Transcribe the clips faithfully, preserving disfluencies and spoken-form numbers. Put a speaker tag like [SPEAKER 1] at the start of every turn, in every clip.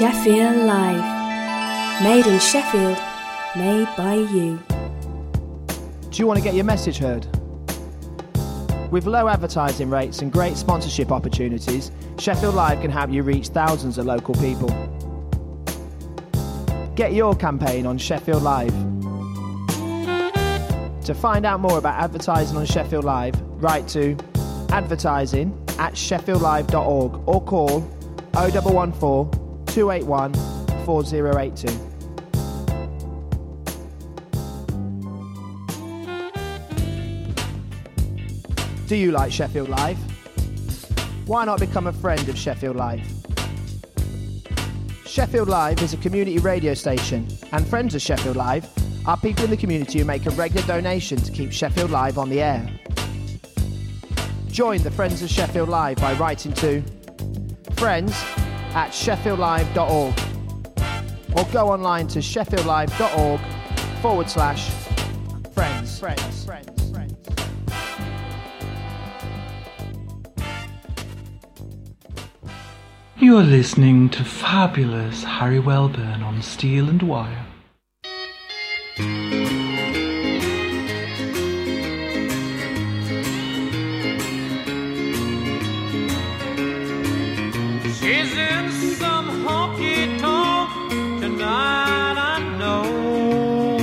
[SPEAKER 1] Sheffield Live. Made in Sheffield, made by you.
[SPEAKER 2] Do you want to get your message heard? With low advertising rates and great sponsorship opportunities, Sheffield Live can help you reach thousands of local people. Get your campaign on Sheffield Live. To find out more about advertising on Sheffield Live, write to advertising at sheffield live dot org or call oh one one four, two eight one, four oh eight two. Do you like Sheffield Live? Why not become a friend of Sheffield Live? Sheffield Live is a community radio station, and friends of Sheffield Live are people in the community who make a regular donation to keep Sheffield Live on the air. Join the Friends of Sheffield Live by writing to friends at sheffield live dot org or go online to sheffield live dot org forward slash friends. Friends. Friends. Friends.
[SPEAKER 3] You are listening to fabulous Harry Welburn on Steel and Wire.
[SPEAKER 4] She's in some honky-tonk tonight, I know.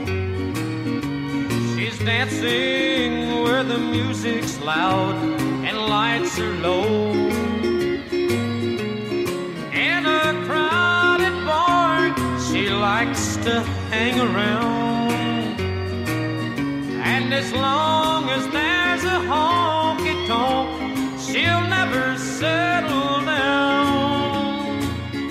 [SPEAKER 4] She's dancing where the music's loud and lights are low. In a crowded bar, she likes to hang around. And as long as there's a honky-tonk, she'll never settle down.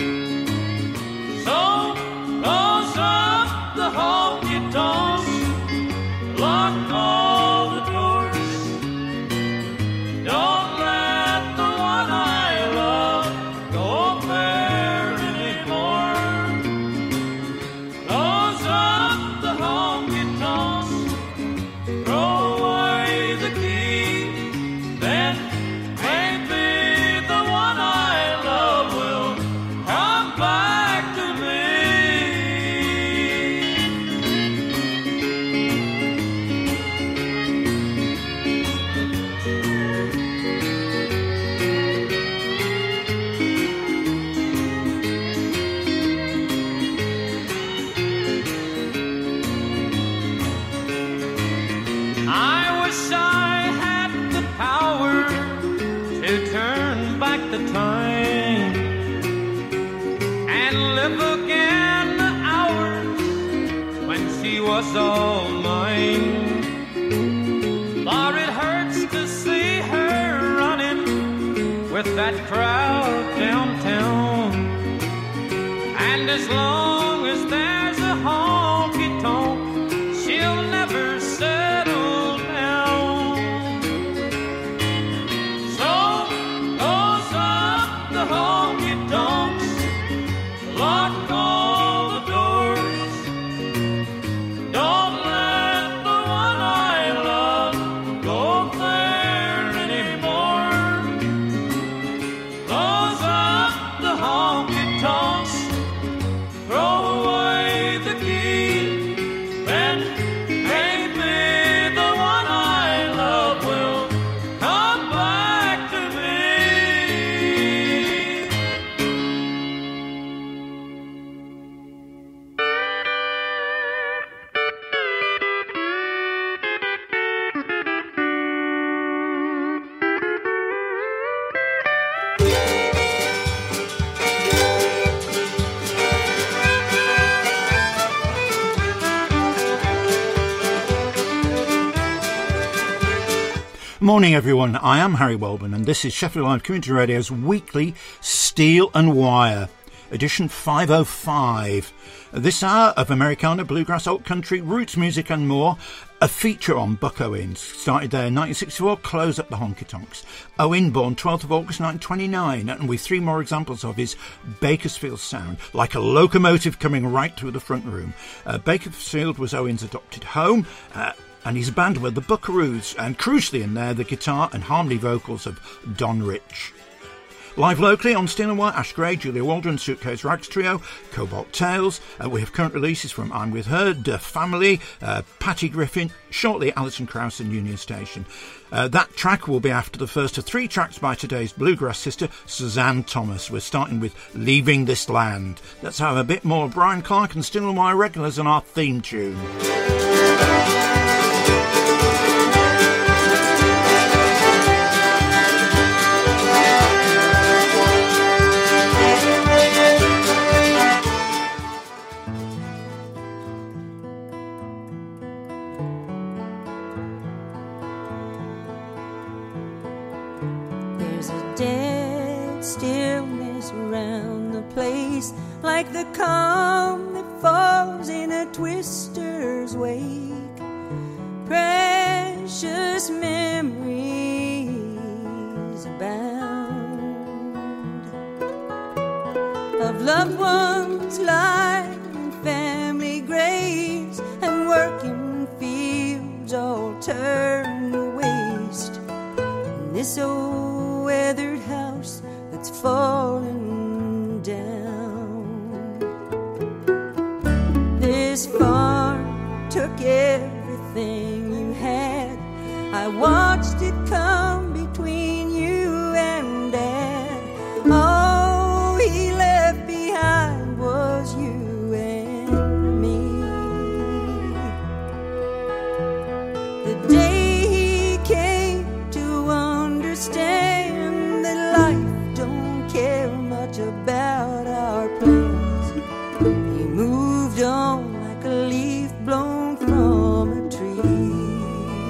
[SPEAKER 4] So close up the honky-tonks, lock all the doors. Don't let the one I love go there anymore. Close up the honky-tonks, throw away the key, then maybe the one I love will come back to me. I wish I had the power to turn back the time and live again the hours when she was all mine. For it hurts to see her running with that crowd downtown. And as long as there's a honky-tonk, she'll never settle down. So close up the honky-tonks, lock all the doors. Don't let the one I love go there anymore. Close up the honky-tonks, throw away the key, then maybe the one I love will come back to me.
[SPEAKER 5] Morning everyone, I am Harry Welburn and this is Sheffield Live Community Radio's weekly Steel and Wire, edition five oh five. This hour of Americana, bluegrass, alt country, roots music and more, a feature on Buck Owens. Started there in nineteen sixty-four, Close Up the Honky Tonks. Owen, born twelfth of August nineteen twenty-nine, and with three more examples of his Bakersfield sound, like a locomotive coming right through the front room. Uh, Bakersfield was Owen's adopted home, uh, and his band were the Buckaroos, and crucially in there, the guitar and harmony vocals of Don Rich. Live locally on Steel and Wire, Ash Gray, Julia Waldron, Suitcase Rags Trio, Cobalt Tales. Uh, we have current releases from I'm With Her, The Family, uh, Patty Griffin, shortly Alison Krauss and Union Station. Uh, that track will be after the first of three tracks by today's bluegrass sister, Suzanne Thomas. We're starting with Leaving This Land. Let's have a bit more of Brian Clark and Steel and Wire regulars on our theme tune.
[SPEAKER 6] Dead stillness around the place, like the calm that falls in a twister's wake. Precious memories abound of loved ones lying in family graves and working fields all turned to waste. And this old weathered house that's fallen down. This farm took everything you had. I watched it come between you and Dad. All he left behind was you and me. The day he came to understand about our plans, he moved on like a leaf blown from a tree.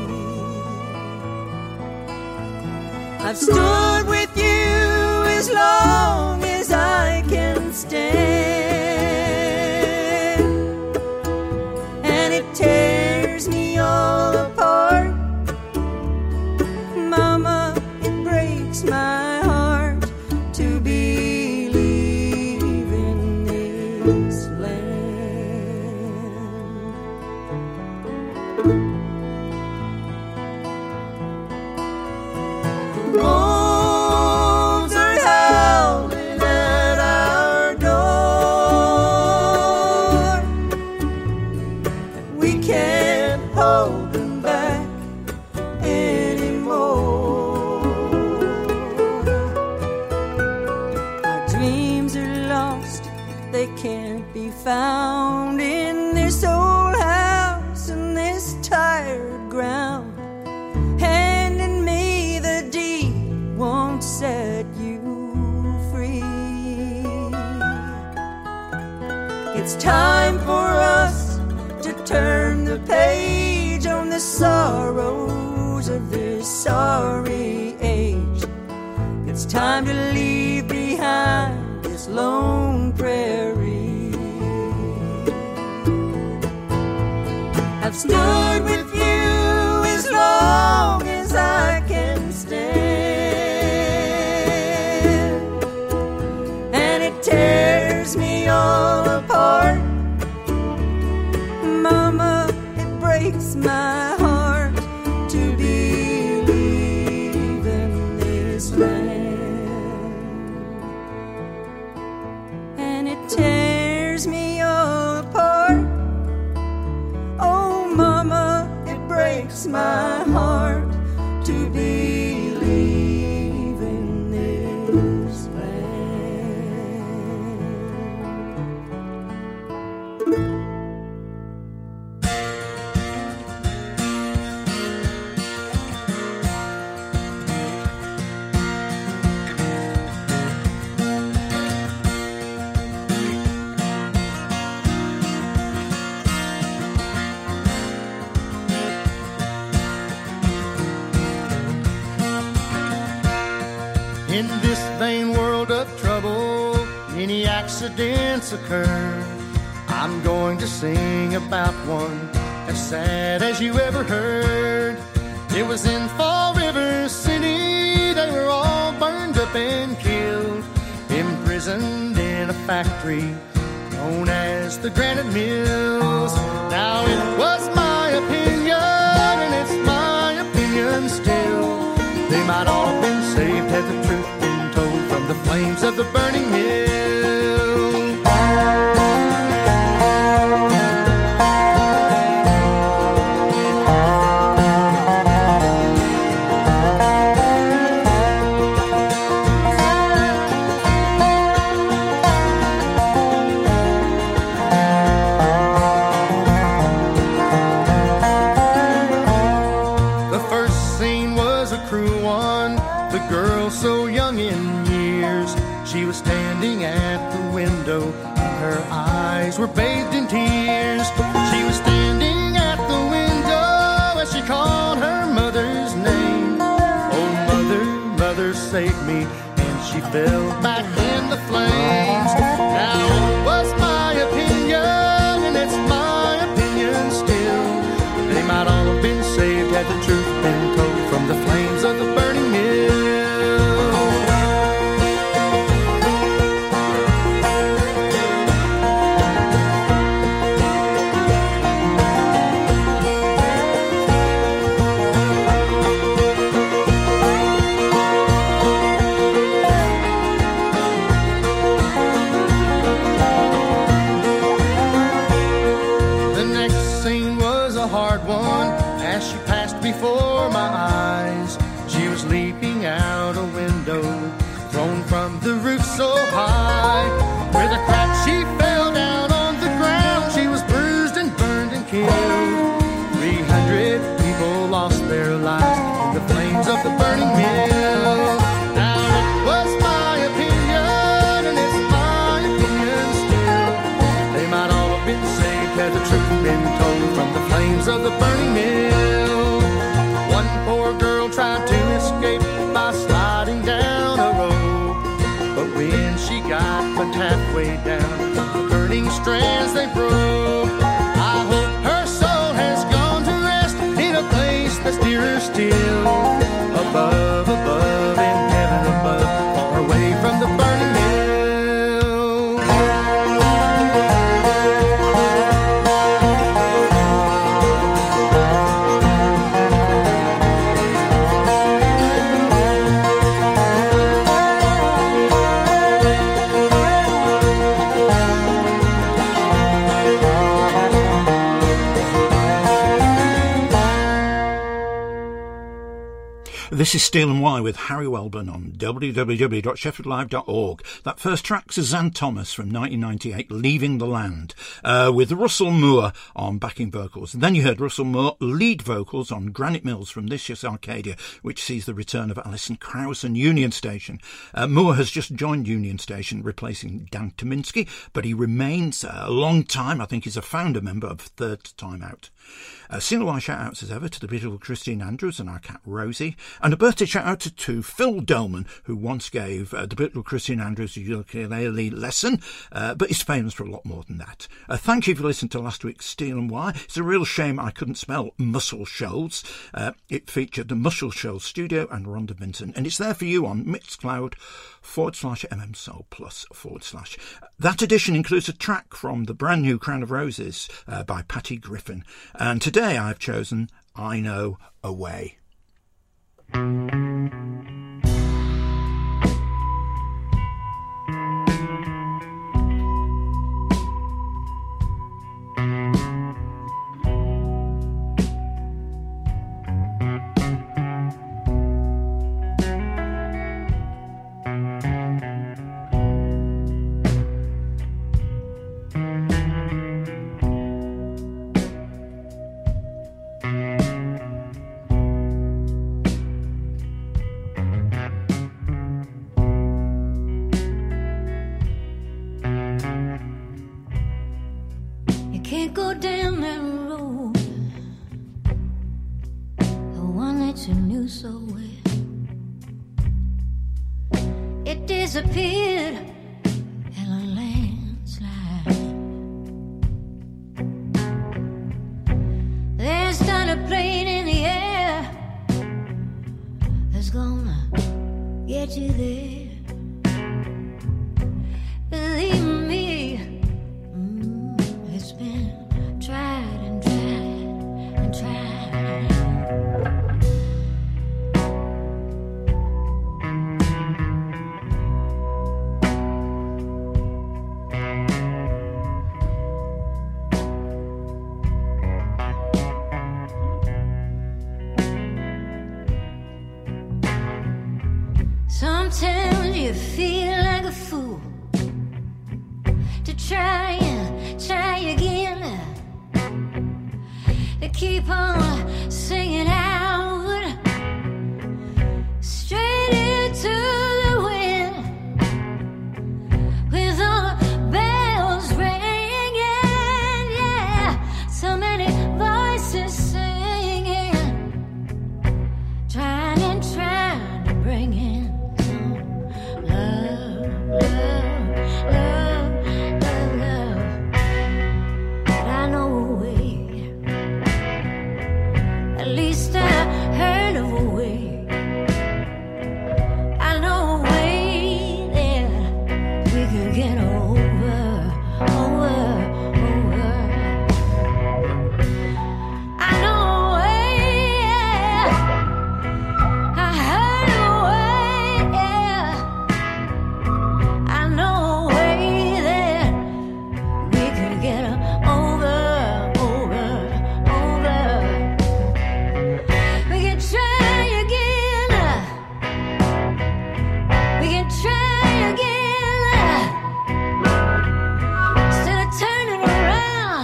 [SPEAKER 6] I've stood with you as long as I can stand, and it tears me all apart. Mama, it breaks my heart to be found in this old house and this tired ground. Handing me the deed won't set you free. It's time for us to turn the page on the sorrows of this sorry age. It's time to leave behind this lone prairie. I've stood with you as long as I can stand, and it tears me all apart. Mama, it breaks my heart to be leaving this land, and it tears me all apart. Breaks my heart to be leaving this
[SPEAKER 7] In this vain world of trouble, many accidents occur. I'm going to sing about one as sad as you ever heard. It was in Fall River City, they were all burned up and killed, imprisoned in a factory known as the Granite Mills. Now it was my opinion, and it's my opinion still, they might all have been saved had the truth been told from the flames of the burning mill. So young in years, she was standing at the window, and her eyes were bathed in tears. She was standing at the window as she called her mother's name. Oh, mother, mother, save me. And she fell back in the flames. Now it was my opinion, and it's my opinion still. They might all have been saved had the truth been told from the flames of the burning mill. Before my eyes, she was leaping out a window, thrown from the roof so high. With a crack she fell down on the ground. She was bruised and burned and killed. Three hundred people lost their lives in the flames of the burning mill. Now it was my opinion, and it's my opinion still. They might all have been saved had the truth been told from the flames of the burning mill. One poor girl tried to escape by sliding down a rope, but when she got but halfway down, the burning strands they broke. I hope her soul has gone to rest in a place that's dearer still, above, above, in heaven above, far away from the burning mill.
[SPEAKER 5] This is Steel and Wire with Harry Welburn on w w w dot sheffield live dot org. That first track, Suzanne Thomas from nineteen ninety-eight, Leaving the Land, uh, with Russell Moore on backing vocals. And then you heard Russell Moore lead vocals on Granite Mills from This Year's Arcadia, which sees the return of Alison Krauss and Union Station. Uh, Moore has just joined Union Station, replacing Dan Tominski, but he remains uh, a long time. I think he's a founder member of Third Time Out. Uh, Steel and Wire shout-outs as ever to the beautiful Christine Andrews and our cat Rosie, and a birthday shout-out to, to Phil Dolman, who once gave uh, the beautiful Christine Andrews a ukulele lesson, uh, but is famous for a lot more than that. Uh, thank you for listening to last week's Steel and Wire. It's a real shame I couldn't spell Muscle Shoals. Uh, it featured the Muscle Shoals studio and Rhonda Vinson, and it's there for you on Mixcloud forward slash mmsoul plus forward slash. That edition includes a track from the brand new Crown of Roses uh, by Patty Griffin. And today I've chosen I Know a Way.
[SPEAKER 8] Disappeared in a landslide. There's not a plane in the air that's gonna get you there. Believe me, mm, it's been tried and tried and tried. keep on singing out straight into the wind with all the bells ringing. Yeah, so many voices singing, trying and trying to bring in some love, love, love, love, love. But I know a way, at least I heard of a way. I know a way that we can get over, over, over. I know a way, yeah. I heard a way, yeah. I know a way that we can get over, over, over. We can try again. We can try again. Instead of turning around,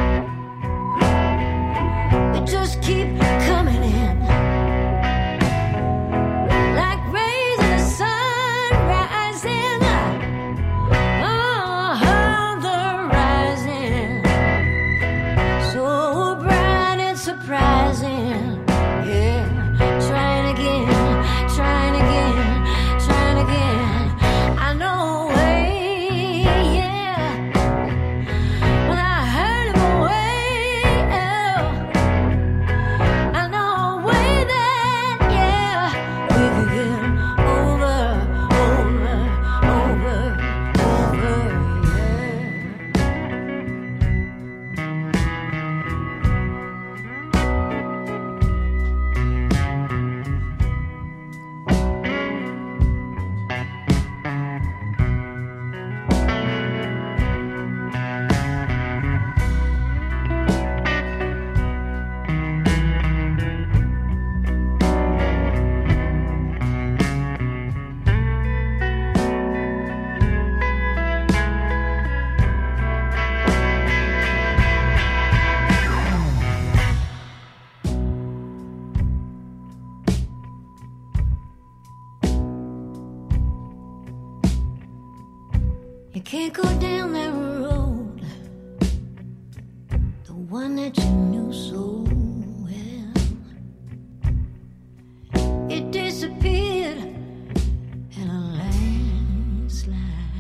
[SPEAKER 8] we just keep coming in. Like rays in the sun rising. Oh, the rising. So bright and surprising. Yeah, trying again, trying again, trying again. I know a way, yeah. Well, I heard of a way, oh. I know a way that, yeah, we can get over, over, over, over, yeah. You can't go down that road, the one that you knew so well. It disappeared in a landslide.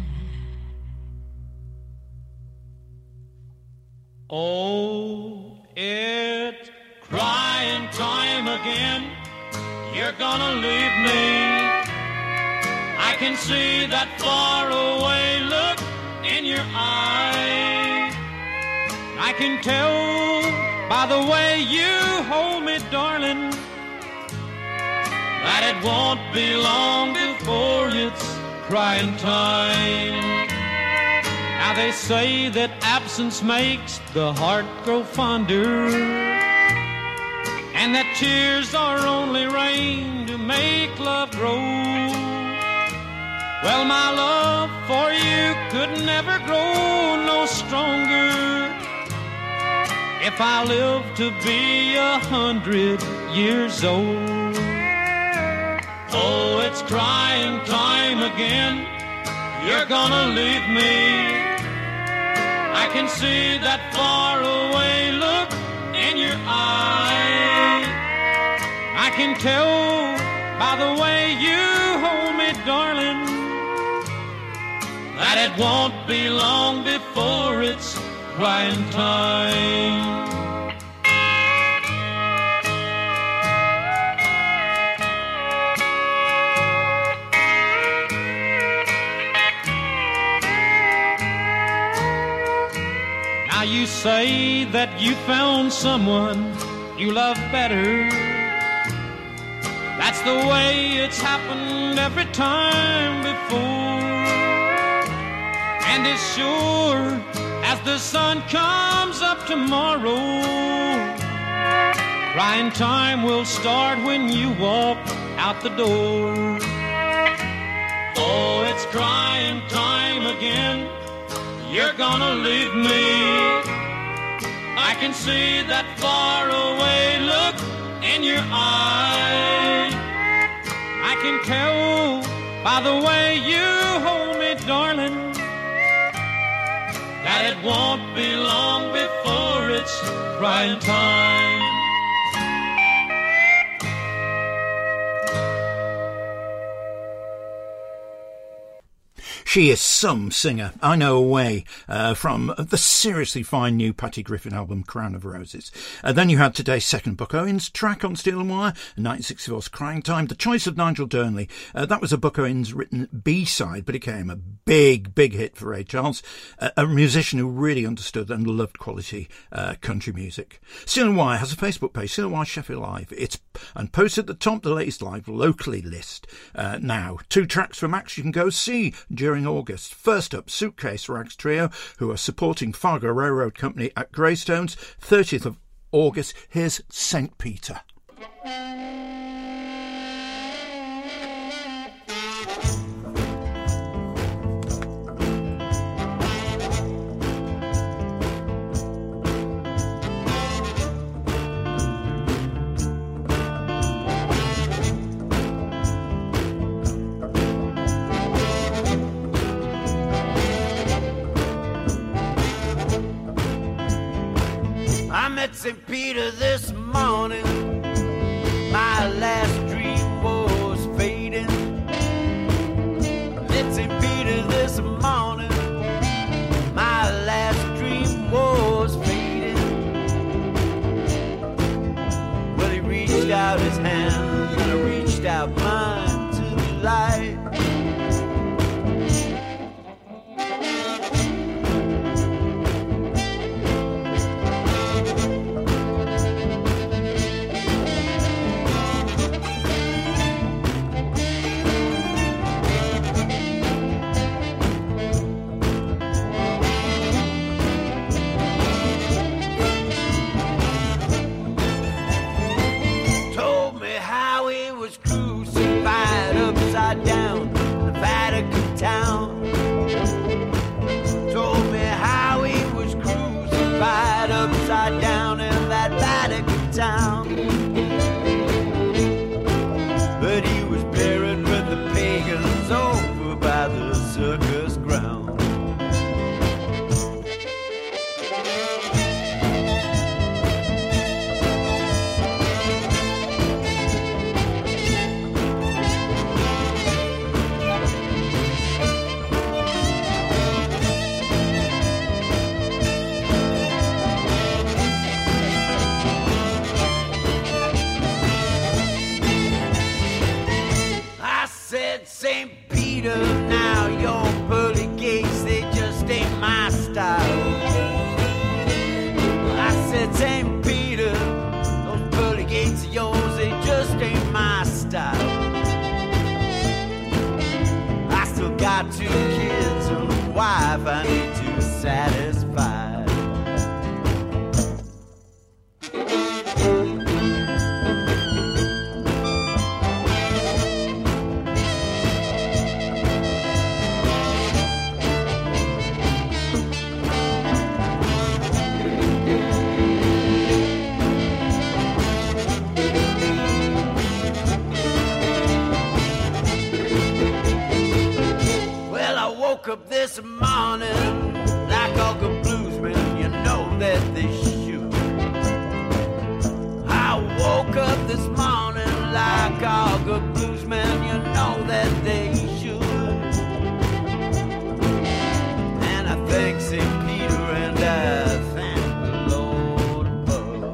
[SPEAKER 4] Oh, it's crying time again. You're gonna leave me. I can see that faraway look in your eye. I can tell by the way you hold me, darling, that it won't be long before it's crying time. Now they say that absence makes the heart grow fonder, and that tears are only rain to make love grow. Well, my love for you could never grow no stronger if I live to be a hundred years old. Oh, it's crying time again. You're gonna leave me. I can see that faraway look in your eye. I can tell by the way you hold me, darling, that it won't be long before it's crying time. Now you say that you found someone you love better. That's the way it's happened every time before. And as sure as the sun comes up tomorrow, crying time will start when you walk out the door. Oh, it's crying time again. You're gonna leave me. I can see that faraway look in your eye. I can tell by the way you hold me, darling, that it won't be long before it's crying time.
[SPEAKER 5] She is some singer. I Know a Way, uh, from the seriously fine new Patty Griffin album, Crown of Roses. Uh, then you had today's second Buck Owens track on Steel and Wire, nineteen sixty-four's Crying Time, the choice of Nigel Durnley. Uh, that was a Buck Owens written B-side, but it became a big, big hit for Ray Charles, uh, a musician who really understood and loved quality uh, country music. Steel and Wire has a Facebook page, Steel and Wire Sheffield Live. It's and posted at the top the latest live locally list uh, now. Two tracks from acts you can go see during August. First up, Suitcase Rags Trio, who are supporting Fargo Railroad Company at Greystones, thirtieth of August. Here's Saint Peter.
[SPEAKER 9] I met Saint Peter this morning. My last dream was fading. Met Saint Peter this morning. My last dream was fading. Well, he reached out his hand and I reached out mine to the light. But he was buried with the pagans over by the circus ground. Saint Peter, now your pearly gates, they just ain't my style. I said, Saint Peter, those pearly gates of yours, they just ain't my style. I still got two kids and a wife I need to satisfy. Up this morning like all good bluesmen, you know that they shoot. I woke up this morning like all good bluesmen, you know that they should. And I thank Saint Peter and I thank the Lord above.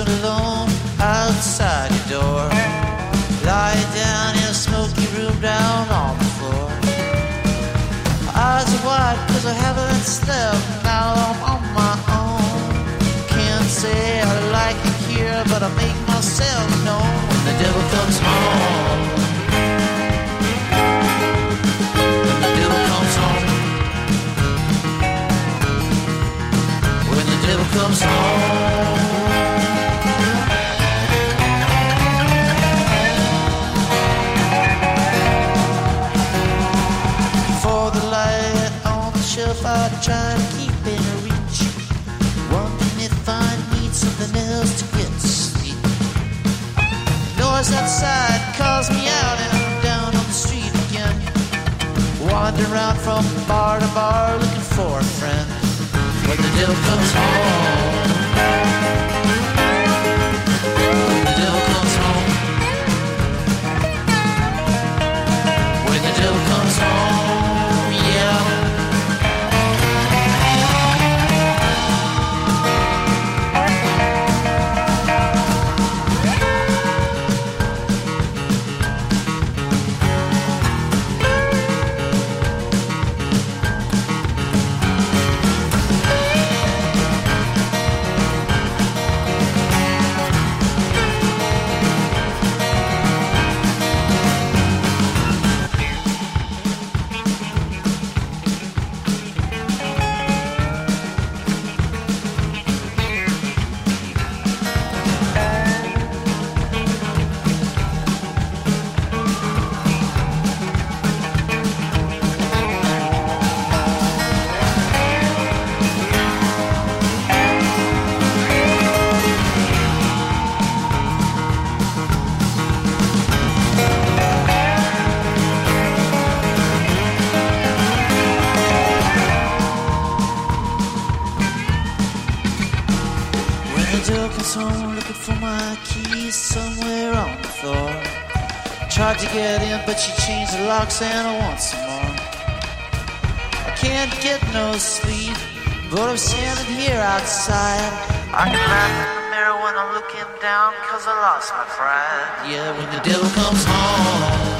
[SPEAKER 9] sleeping alone outside your door. Lying down in a smoky room down on the floor. Eyes are wide cause I haven't slept. Now I'm on my own. Can't say I like it here, but I make myself known. When the devil comes home, when the devil comes home, when the devil comes home. I try to keep in reach, wondering if I need something else to get to sleep. Noise outside calls me out and I'm down on the street again. Wander around from bar to bar looking for a friend. When the devil comes home, when the devil comes home, when the devil comes home, yeah. Tried to get in, but she changed the locks and I want some more. I can't get no sleep, but I'm standing here outside. I can laugh in the mirror when I'm looking down, cause I lost my pride. Yeah, when the devil comes home,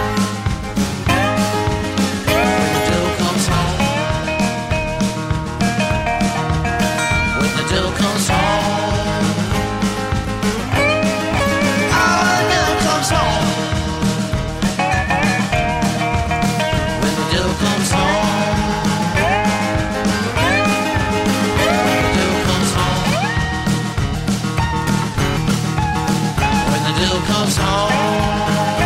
[SPEAKER 9] when the devil comes home, when the devil comes home, oh, when the devil comes home. Comes home.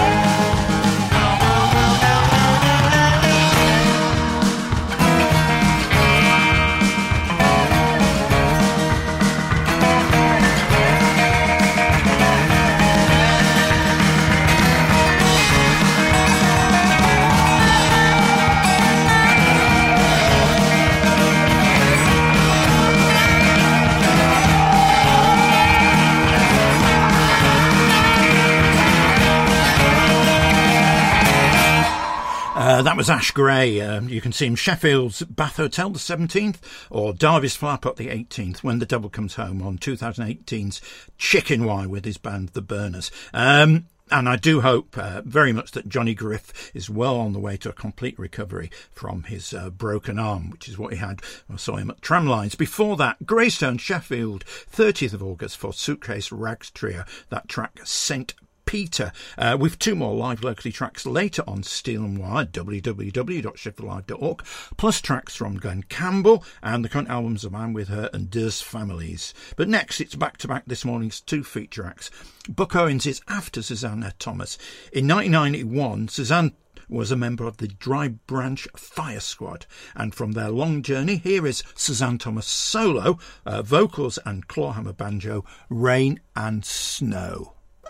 [SPEAKER 5] Uh, that was Ash Gray. Um, you can see him Sheffield's Bath Hotel the seventeenth or Derby's Flap up the eighteenth when the Devil Comes Home on twenty eighteen's Chicken Wire with his band The Burners. Um, and I do hope uh, very much that Johnny Griff is well on the way to a complete recovery from his uh, broken arm, which is what he had. I saw him at Tramlines. Before that, Greystone, Sheffield, thirtieth of August for Suitcase Rags Trio. That track, Saint Peter, uh, with two more live locally tracks later on Steel and Wire, w w w dot sheffield live dot org, plus tracks from Glenn Campbell and the current albums of Man With Her and Des Families. But next, it's back to back this morning's two feature acts. Buck Owens is after Susanna Thomas. In nineteen ninety-one, Suzanne was a member of the Dry Branch Fire Squad, and from their long journey, here is Suzanne Thomas solo, uh, vocals and clawhammer banjo, Rain and Snow.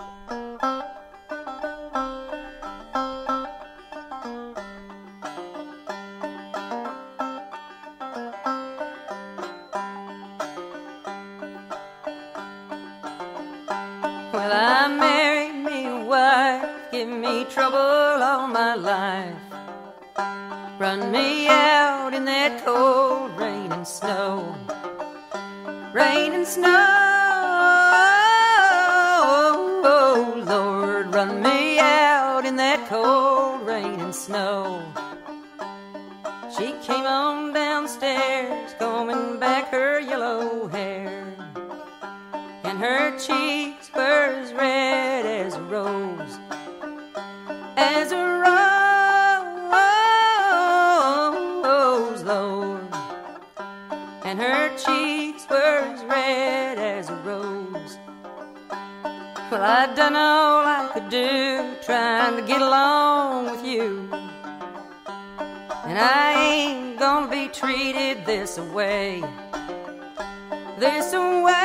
[SPEAKER 6] Well, I married me a wife, give me trouble all my life. Run me out in that cold rain and snow. Rain and snow. run me out in that cold rain and snow. She came on downstairs, combing back her yellow hair, and her cheeks were as red as a rose, as a rose, Lord. And her cheeks were as red as a rose. Well, I'd done all I could do, trying to get along with you, and I ain't gonna be treated this way, this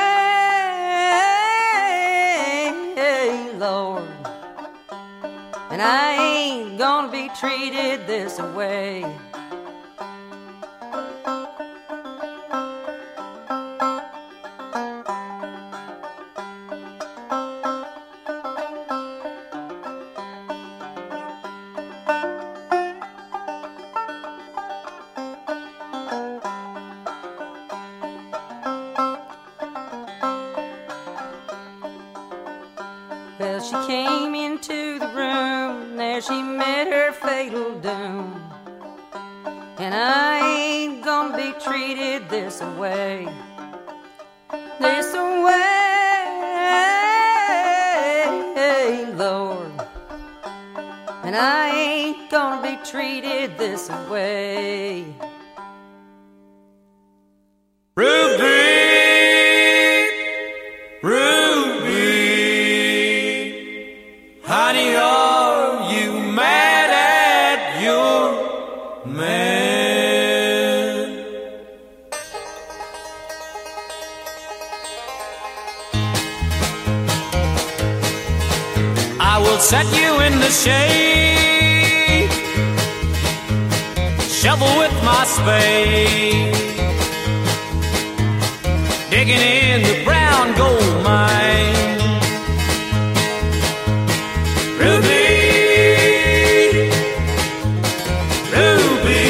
[SPEAKER 6] way, Lord. And I ain't gonna be treated this way. Well, she came into the room, there she met her fatal doom, and I ain't gonna be treated this way, this way, Lord. And I ain't gonna be treated this way.
[SPEAKER 4] Ruby, Ruby, honey, are you mad at your man? I will set you in the shade, shovel with my spade, digging in the brown gold mine. Ruby, Ruby,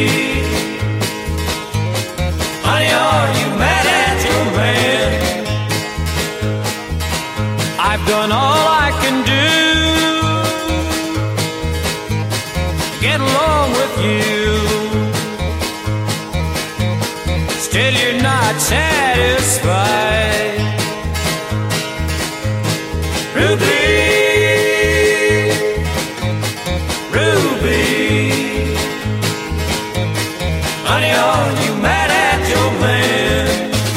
[SPEAKER 4] honey, are you mad at your man? I've done all I can do to get along with you. Still you're not satisfied. Ruby, Ruby, honey, are you mad at your man?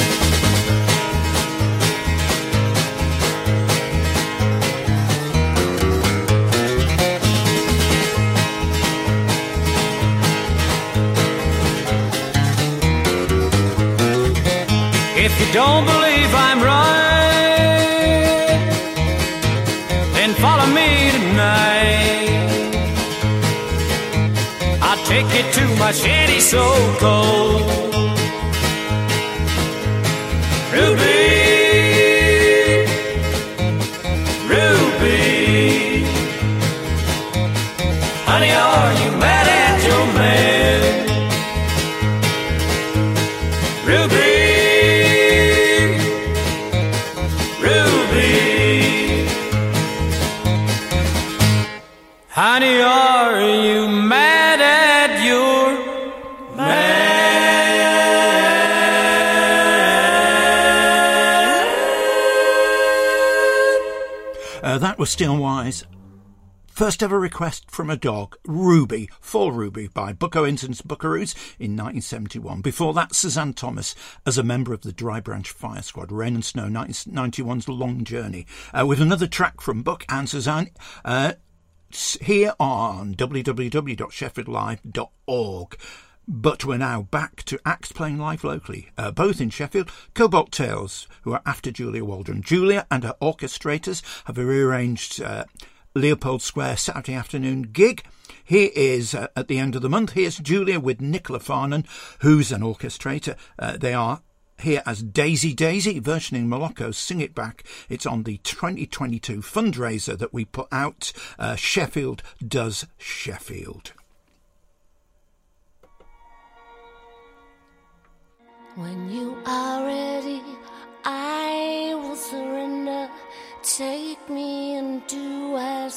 [SPEAKER 4] If you don't believe I'm right, then follow me tonight. I'll take you to my shanty so cold. Ruby, Ruby, honey, are you mad at your man? Ruby, honey, are you mad at your man?
[SPEAKER 5] Uh, that was Steel Wise. First ever request from a dog, Ruby, For Ruby, by Buck Owens and Buckaroos in nineteen seventy-one. Before that, Suzanne Thomas as a member of the Dry Branch Fire Squad, Rain and Snow, nineteen ninety-one's Long Journey. Uh, with another track from Buck and Suzanne, uh, here on w w w dot sheffield live dot org. But we're now back to acts playing live locally, uh, both in Sheffield. Cobalt Tales, who are after Julia Waldron. Julia and her orchestrators have rearranged uh, Leopold Square Saturday afternoon gig. Here is, uh, at the end of the month, here's Julia with Nicola Farnan, who's an orchestrator. Uh, they are here as Daisy Daisy, versioning Moloko, Sing It Back. It's on the twenty twenty-two fundraiser that we put out, uh, Sheffield Does Sheffield.
[SPEAKER 8] When you are ready, I will surrender. Take me and do as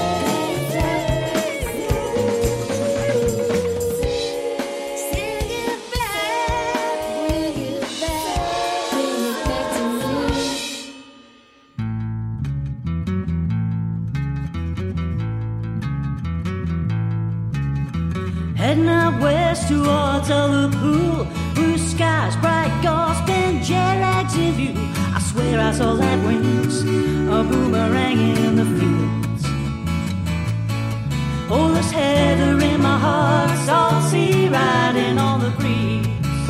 [SPEAKER 10] Heading out west towards the pool, blue skies, bright gulfs, and jet lags in view. I swear I saw that wings, a boomerang in the fields. Oh, there's heather in my heart, salt sea riding on the breeze.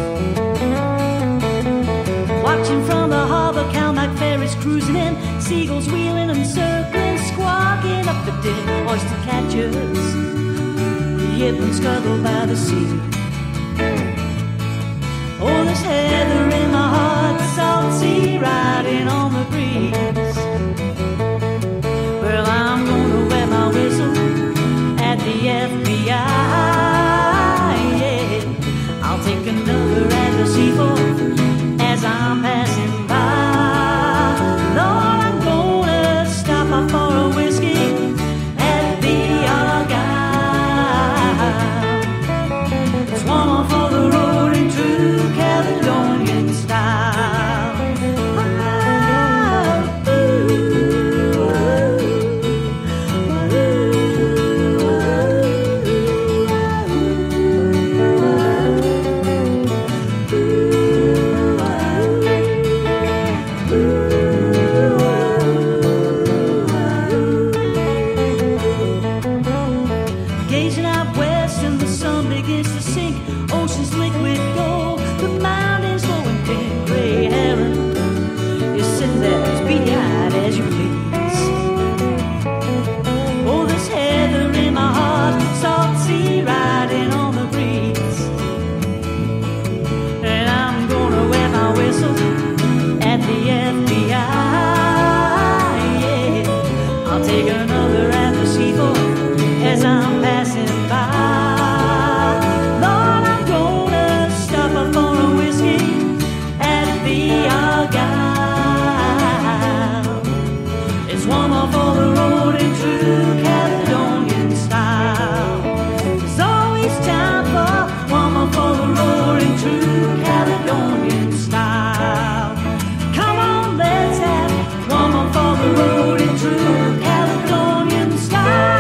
[SPEAKER 10] Watching from the harbor, Calmac ferries cruising in, seagulls wheeling and circling, squawking up the dim oyster catchers. And scuttled by the sea. Oh, there's heather in my heart, salt salt sea riding on the breeze. Well, I'm gonna wet my whistle at the F B I. Yeah, I'll take another at the seaford as I'm passing by. Lord, I'm gonna stop off for a whiskey at the Argyle. It's one more for the road in true Caledonian style. Ah, ooh, gazing out west and the sun begins to sink. Ocean's liquid gold, the mountains glowing pink. Gray heron is sitting there as beady-eyed as you please. Oh, there's heather in my heart, salt sea riding on the breeze. And I'm gonna wet my whistle at the F B I. Yeah, I'll take another at the seaford as I'm passing by. Lord, I'm gonna stop up for a whiskey at the Argyle. It's one more for the road in true Caledonian style. There's always time for one more for the road in true Caledonian style. Come on, let's have one more for the road in true Caledonian style.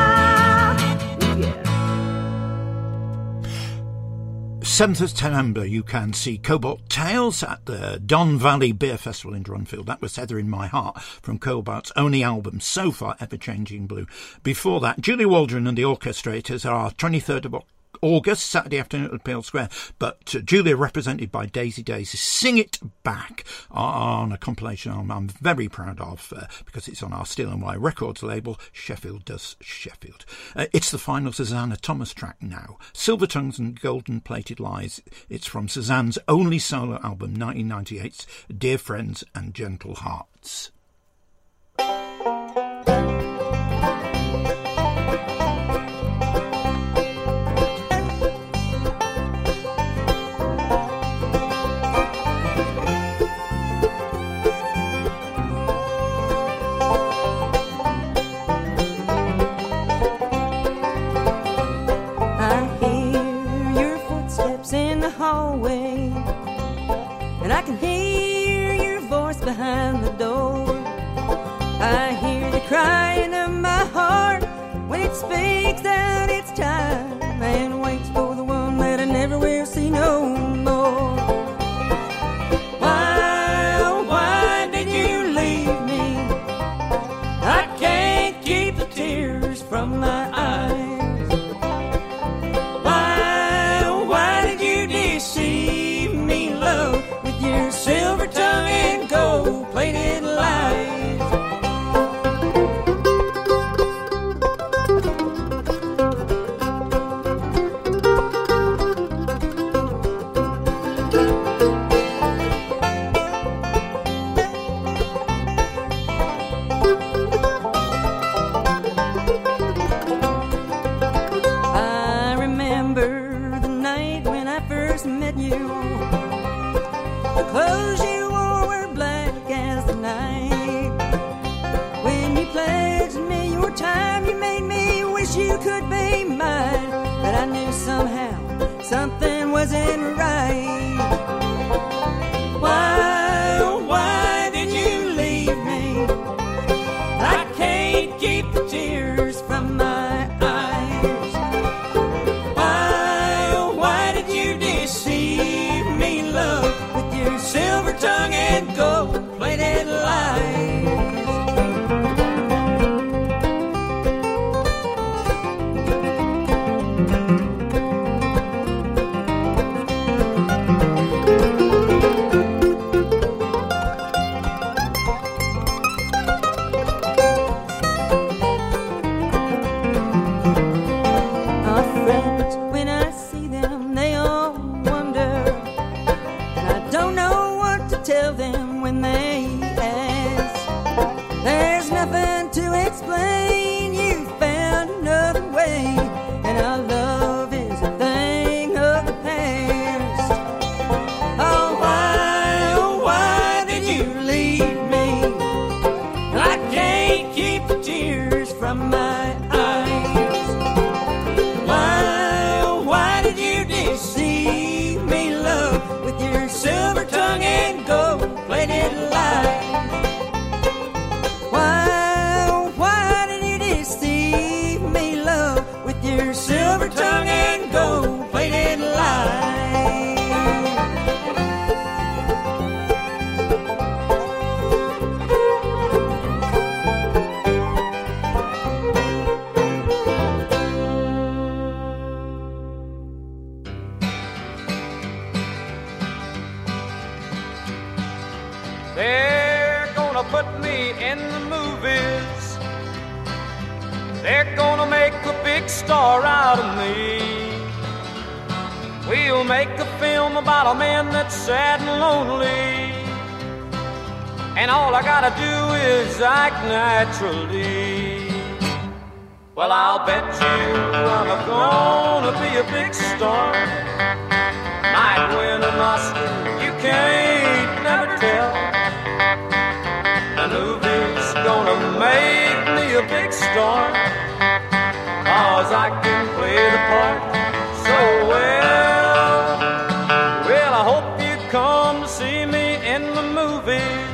[SPEAKER 5] seventh of September, you can see Cobalt Tales at the Don Valley Beer Festival in Drunfield. That was Heather in My Heart from Cobalt's only album so far, Ever Changing Blue. Before that, Julie Waldron and the Orchestrators are twenty-third of August, Saturday afternoon at Peel Square. But uh, Julia, represented by Daisy Daisy, Sing It Back on a compilation album I'm very proud of uh, because it's on our Steel and Wire Records label, Sheffield Does Sheffield. Uh, it's the final Susanna Thomas track now, Silver Tongues and Golden Plated Lies. It's from Suzanne's only solo album, nineteen ninety-eight's Dear Friends and Gentle Hearts.
[SPEAKER 6] Hallway, and I can hear your voice behind the door. I hear the crying of my heart when it speaks out its time and waits for the one that I never will see no more. Why, oh, why did you leave me? I can't keep the tears from my eyes. Deceive me, love, with your silver tongue and gold-plated lies. I remember the night when I first met you. The clothes you wore were black as the night. When you pledged me your time, you made me wish you could be mine. But I knew somehow something wasn't right. Why, oh, why did you leave me? I can't keep the tears from my eyes. Why, oh, why did you deceive me, love, with your silver tongue and gold-plated lies? clear silver tongue and gold plated light.
[SPEAKER 4] They're gonna put me in the movies. They're gonna make a big star out of me. We'll make a film about a man that's sad and lonely, and all I gotta do is act naturally. Well, I'll bet you I'm gonna be a big star. Might win an Oscar, you can't never tell. The movie's gonna make me a big star, 'cause I can play the part so well. Well, I hope you come to see me in the movies.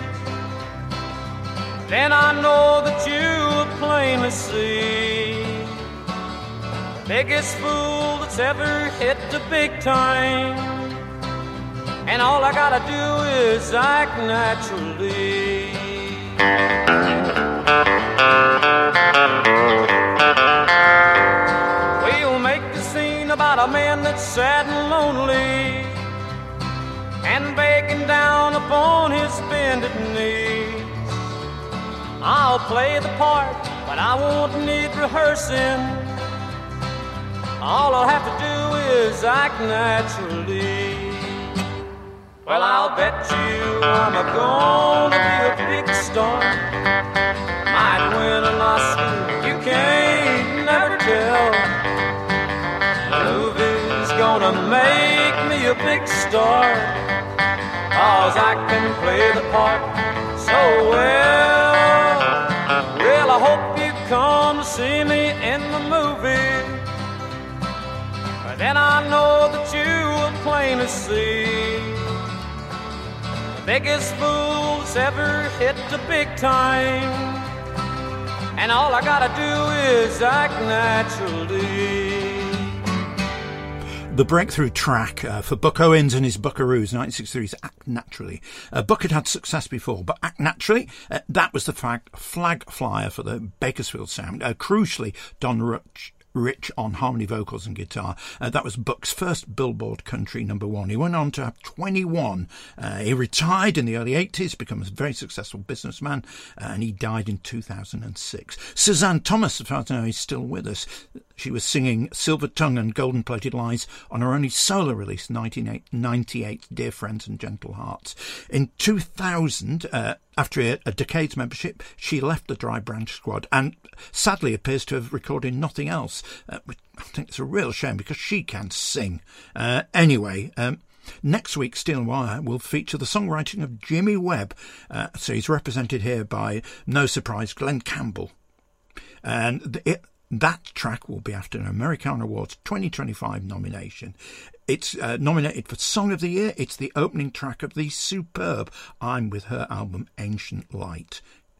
[SPEAKER 4] Then I know that you will plainly see the biggest fool that's ever hit the big time, and all I gotta do is act naturally. We'll make a scene about a man that's sad and lonely, and begging down upon his bended knees. I'll play the part, but I won't need rehearsing. All I'll have to do is act naturally. Well, I'll bet you I'm gonna be a big star. Might win an Oscar, you can't never tell. The movie's gonna make me a big star, 'cause I can play the part so well. Well, I hope you come to see me in the movie. But then I know that you will plainly see the biggest fool that's ever hit the big time, and all I gotta do is act naturally.
[SPEAKER 5] The breakthrough track uh, for Buck Owens and his Buckaroos, nineteen sixty-three's Act Naturally. Uh, Buck had had success before, but Act Naturally, uh, that was the flag, flag flyer for the Bakersfield sound. Uh, crucially, Don Rich, Rich on harmony vocals and guitar. Uh, that was Buck's first Billboard country number one. He went on to have twenty-one. Uh, he retired in the early eighties, became a very successful businessman, uh, and he died in two thousand six. Suzanne Thomas, as far as I know, is still with us. She was singing Silver Tongue and Golden Plated Lies on her only solo release, nineteen ninety-eight, Dear Friends and Gentle Hearts. In two thousand, uh, after a, a decade's membership, she left the Dry Branch Squad and sadly appears to have recorded nothing else. Uh, which I think it's a real shame because she can sing. Uh, anyway, um, next week, Steel and Wire will feature the songwriting of Jimmy Webb. Uh, so he's represented here by, no surprise, Glenn Campbell. And the, it, that track will be after an Americana Awards twenty twenty-five nomination. It's uh, nominated for Song of the Year. It's the opening track of the superb I'm With Her album, Ancient Light.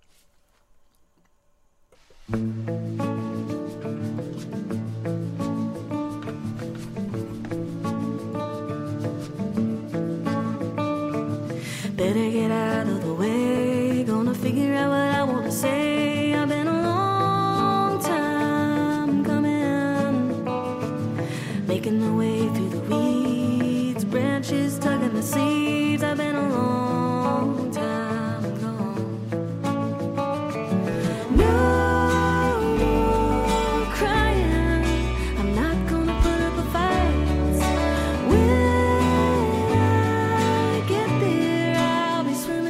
[SPEAKER 10] Better get out of the way. Gonna figure out what I want to say. I've been a long time coming, making my way through the weeds, branches tugging the sleeves. I've been a long time gone. No more crying. I'm not gonna put up a fight. When I get there, I'll be swimming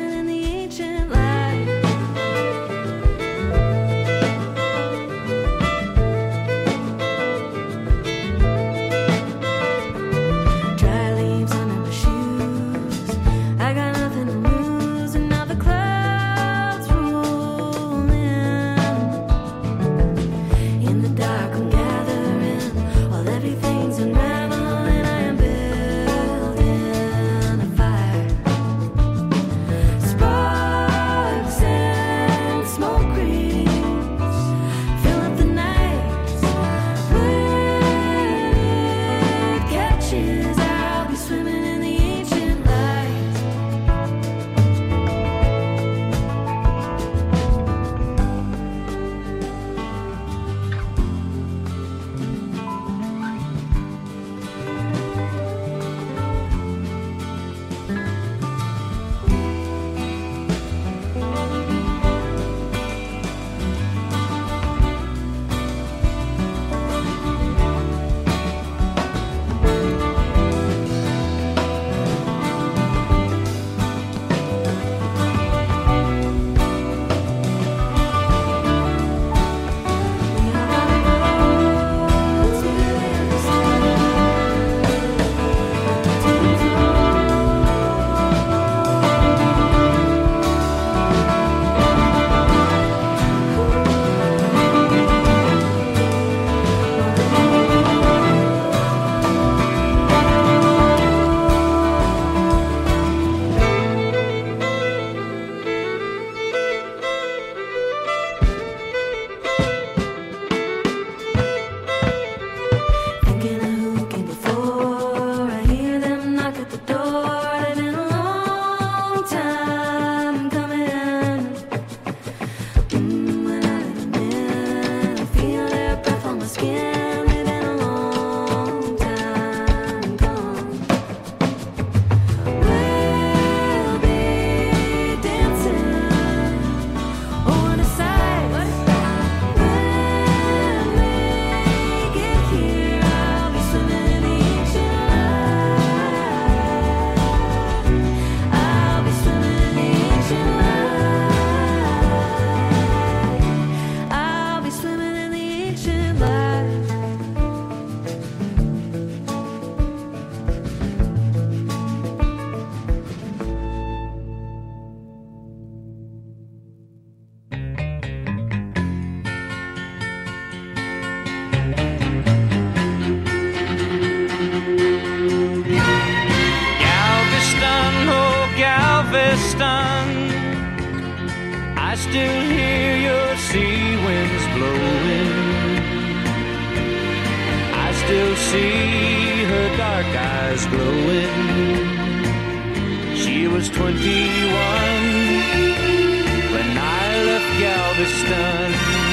[SPEAKER 4] still see her dark eyes glowing. She was twenty-one when I left Galveston.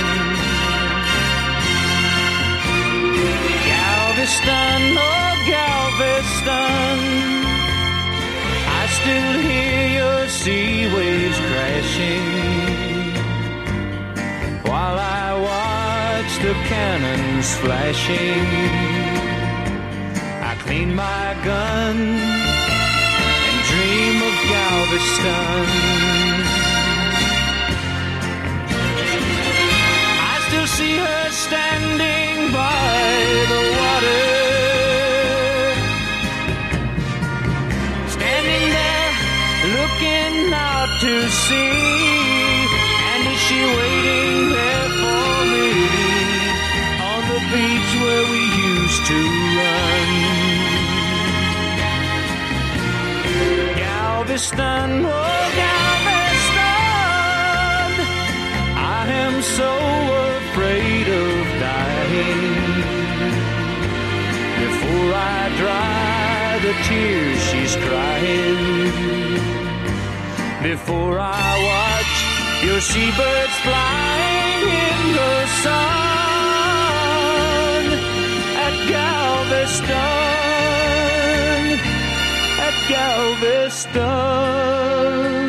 [SPEAKER 4] Galveston, oh Galveston, I still hear your sea waves crashing while I watch the cannons flashing. I clean my gun and dream of Galveston. I still see her standing by the water, standing there looking out to sea. And is she waiting there for me on the beach where we used to run? Galveston, oh Galveston, I am so afraid of dying. Before I dry the tears she's crying, before I watch your seabirds flying in the sun at Galveston, at Galveston.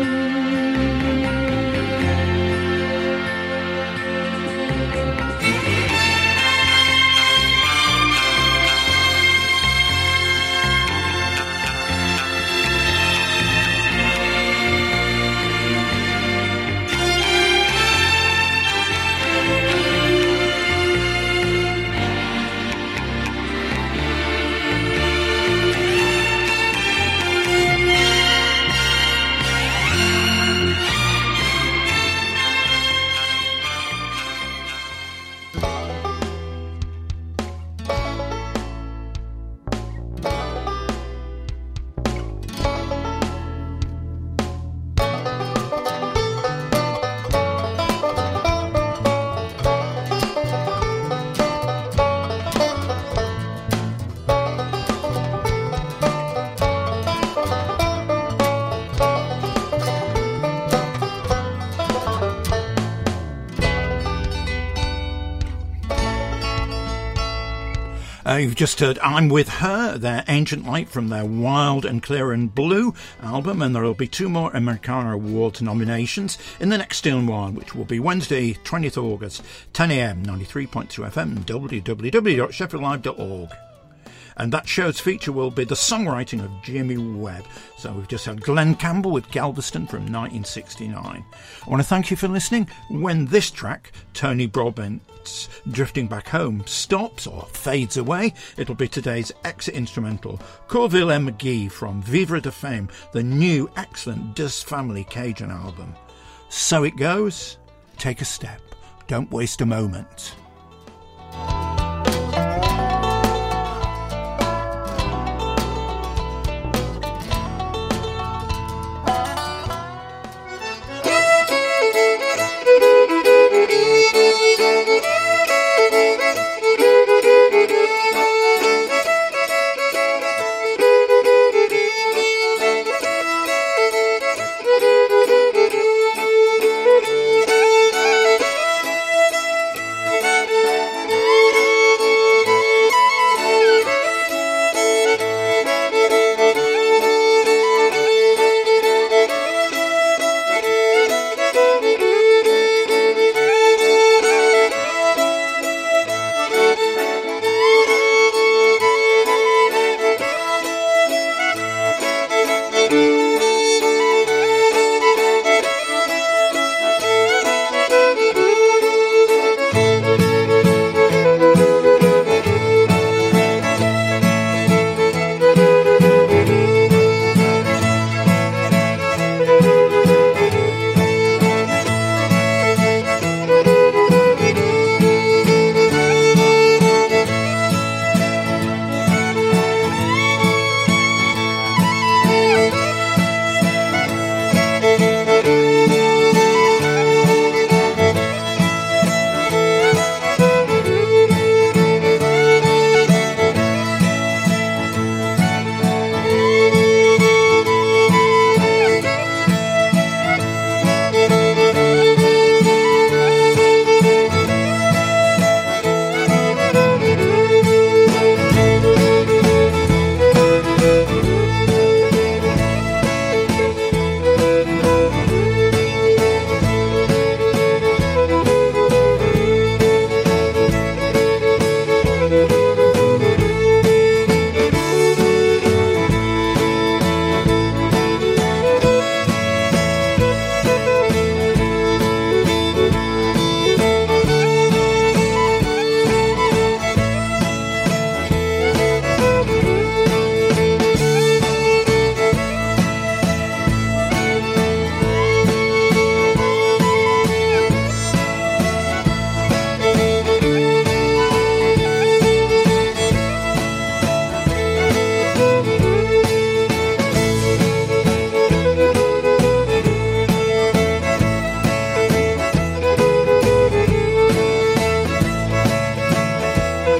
[SPEAKER 5] Uh, you've just heard I'm With Her, their Ancient Light from their Wild and Clear and Blue album, and there will be two more Americana Awards nominations in the next Steel and Wire, which will be Wednesday, twentieth of August, ten a m, ninety-three point two F M, w w w dot sheffield live dot org. And that show's feature will be the songwriting of Jimmy Webb. So we've just had Glenn Campbell with Galveston from nineteen sixty-nine. I want to thank you for listening. When this track, Tony Broadbent's Drifting Back Home, stops or fades away, it'll be today's exit instrumental, Corville M. McGee from Vivre de Fame, the new excellent Dust Family Cajun album. So it goes. Take a step. Don't waste a moment.